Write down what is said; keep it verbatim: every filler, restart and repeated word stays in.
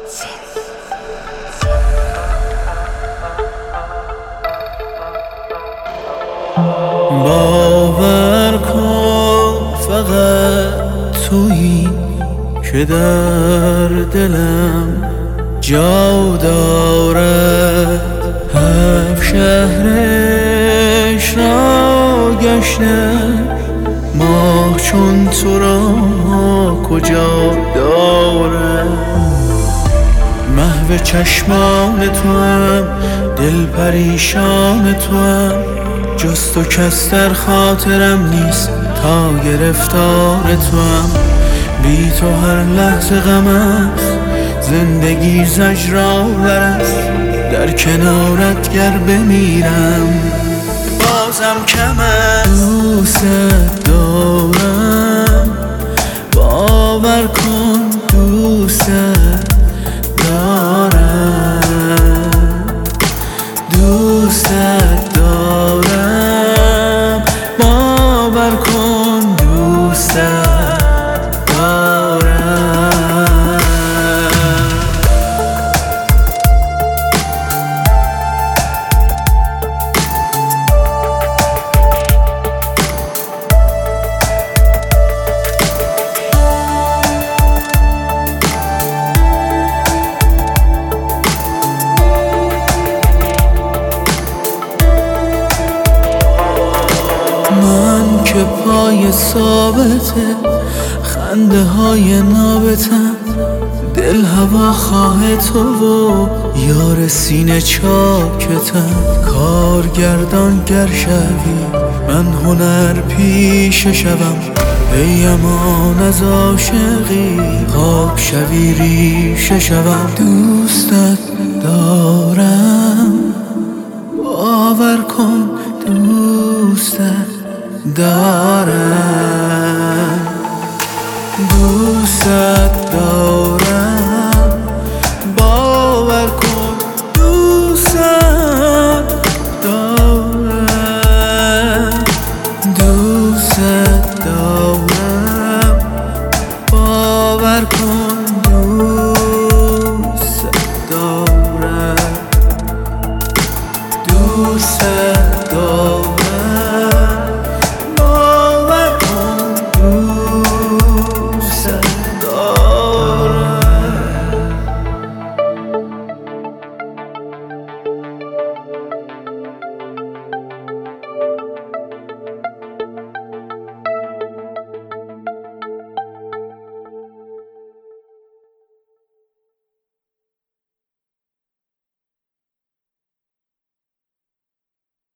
باور کن فقط تویی که در دلم جا دارد. هفت شهرش را گشتم، ماه چون تو را کجا دارد. محو چشمان تو هم، دل پریشان تو هم، جز تو کس در خاطرم نیست تا گرفتار تو هم. بی تو هر لحظه غم است، زندگی زجرآور است. در کنارت گر بمیرم بازم کم است. دوست دارم، باور کن دوست دارم. دوست دارم، باور کن دوست دارم. من که پای ثابته، خنده های نابتم، دل هوا خواه تو و یار سینه چاکتم. کارگردان گر شوی من هنر پیشه شوم، ای امان از عاشقی خاک شوی ریشه شوم. دوستت دارم، باور کن دوستت دارم.